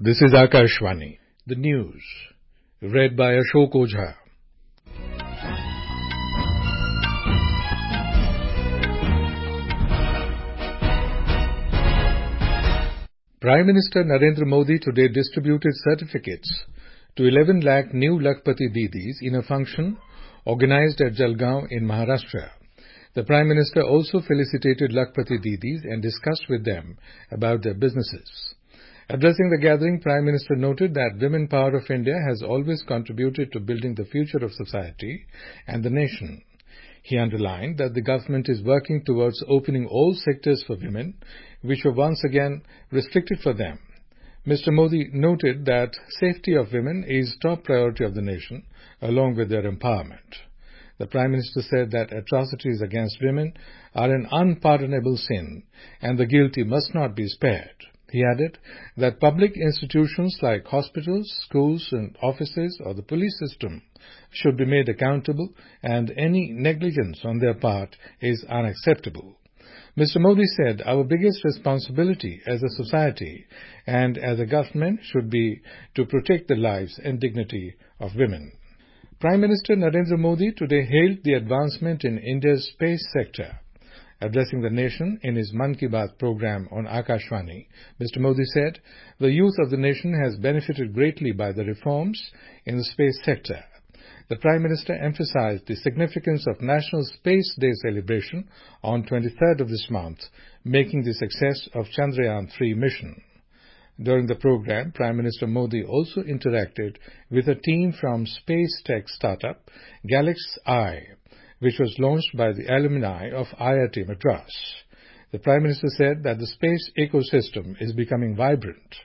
This is Akashvani, the news, read by Ashok Ojha. Prime Minister Narendra Modi today distributed certificates to 11 lakh new Lakhpati Didis in a function organized at Jalgaon in Maharashtra. The Prime Minister also felicitated Lakhpati Didis and discussed with them about their businesses. Addressing the gathering, Prime Minister noted that Women Power of India has always contributed to building the future of society and the nation. He underlined that the government is working towards opening all sectors for women, which were once again restricted for them. Mr. Modi noted that safety of women is top priority of the nation, along with their empowerment. The Prime Minister said that atrocities against women are an unpardonable sin, and the guilty must not be spared. He added that public institutions like hospitals, schools and offices or the police system should be made accountable, and any negligence on their part is unacceptable. Mr. Modi said our biggest responsibility as a society and as a government should be to protect the lives and dignity of women. Prime Minister Narendra Modi today hailed the advancement in India's space sector. Addressing the nation in his Mann Ki Baat program on Akashvani, Mr. Modi said, the youth of the nation has benefited greatly by the reforms in the space sector. The Prime Minister emphasized the significance of National Space Day celebration on 23rd of this month, making the success of Chandrayaan-3 mission. During the program, Prime Minister Modi also interacted with a team from space tech startup GalaxEye, which was launched by the alumni of IIT Madras. The Prime Minister said that the space ecosystem is becoming vibrant.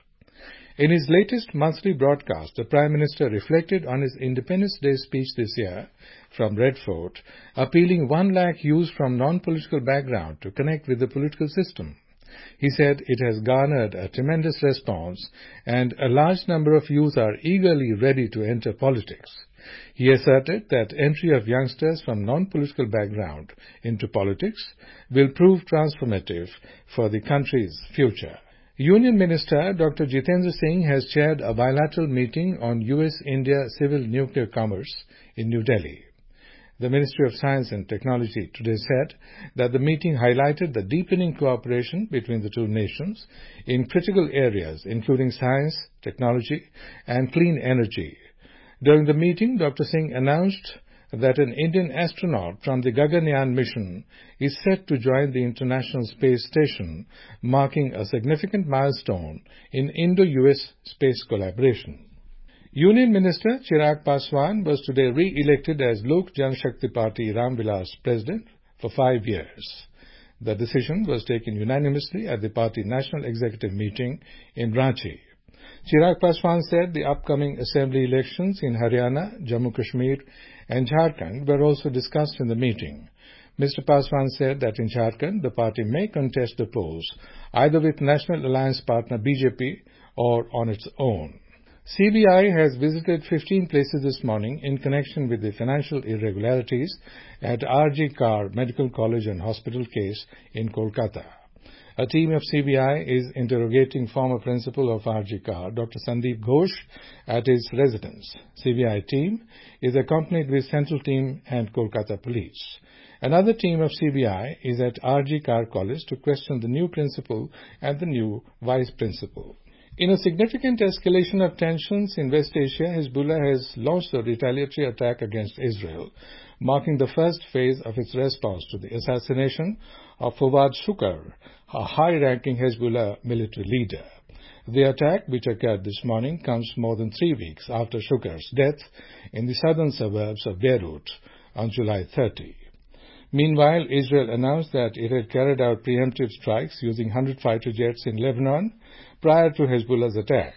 In his latest monthly broadcast, the Prime Minister reflected on his Independence Day speech this year from Red Fort, appealing 1 lakh youths from non-political background to connect with the political system. He said it has garnered a tremendous response and a large number of youth are eagerly ready to enter politics. He asserted that entry of youngsters from non-political background into politics will prove transformative for the country's future. Union Minister Dr. Jitendra Singh has chaired a bilateral meeting on US-India civil nuclear commerce in New Delhi. The Ministry of Science and Technology today said that the meeting highlighted the deepening cooperation between the two nations in critical areas including science, technology and clean energy. During the meeting, Dr. Singh announced that an Indian astronaut from the Gaganyaan mission is set to join the International Space Station, marking a significant milestone in Indo-US space collaboration. Union Minister Chirag Paswan was today re-elected as Lok Janshakti Party Ram Vilas president for 5 years. The decision was taken unanimously at the party national executive meeting in Ranchi. Chirag Paswan said the upcoming assembly elections in Haryana, Jammu Kashmir and Jharkhand were also discussed in the meeting. Mr. Paswan said that in Jharkhand, the party may contest the polls either with National Alliance partner BJP or on its own. CBI has visited 15 places this morning in connection with the financial irregularities at RG Kar Medical College and Hospital case in Kolkata. A team of CBI is interrogating former principal of RG Kar, Dr. Sandeep Ghosh, at his residence. CBI team is accompanied with Central Team and Kolkata Police. Another team of CBI is at RG Kar College to question the new principal and the new vice principal. In a significant escalation of tensions in West Asia, Hezbollah has launched a retaliatory attack against Israel, marking the first phase of its response to the assassination of Fawad Shukar, a high-ranking Hezbollah military leader. The attack, which occurred this morning, comes more than 3 weeks after Shukar's death in the southern suburbs of Beirut on July 30. Meanwhile, Israel announced that it had carried out preemptive strikes using 100 fighter jets in Lebanon prior to Hezbollah's attack.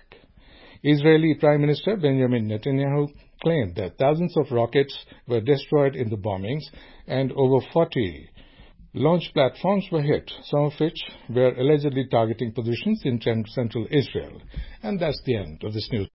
Israeli Prime Minister Benjamin Netanyahu claimed that thousands of rockets were destroyed in the bombings and over 40 launch platforms were hit, some of which were allegedly targeting positions in central Israel. And that's the end of this news.